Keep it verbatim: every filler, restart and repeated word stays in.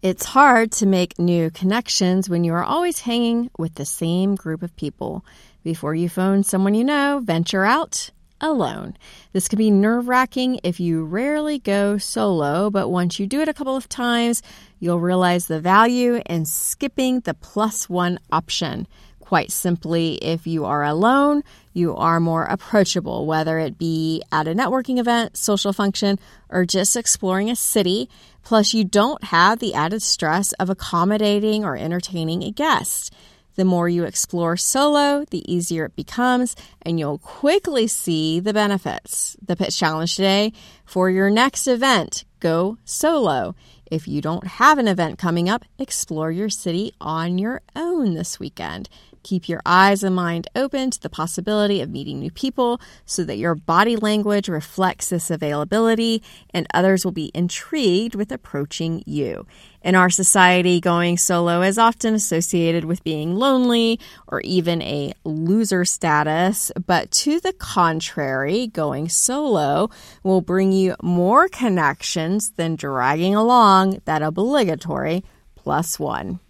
It's hard to make new connections when you are always hanging with the same group of people. Before you phone someone you know, venture out alone. This can be nerve-wracking if you rarely go solo, but once you do it a couple of times, you'll realize the value in skipping the plus one option. Quite simply, if you are alone, you are more approachable, whether it be at a networking event, social function, or just exploring a city. Plus, you don't have the added stress of accommodating or entertaining a guest. The more you explore solo, the easier it becomes, and you'll quickly see the benefits. The pitch challenge today: for your next event, go solo. If you don't have an event coming up, explore your city on your own this weekend. Keep your eyes and mind open to the possibility of meeting new people so that your body language reflects this availability and others will be intrigued with approaching you. In our society, going solo is often associated with being lonely or even a loser status, but to the contrary, going solo will bring you more connections than dragging along that obligatory plus one.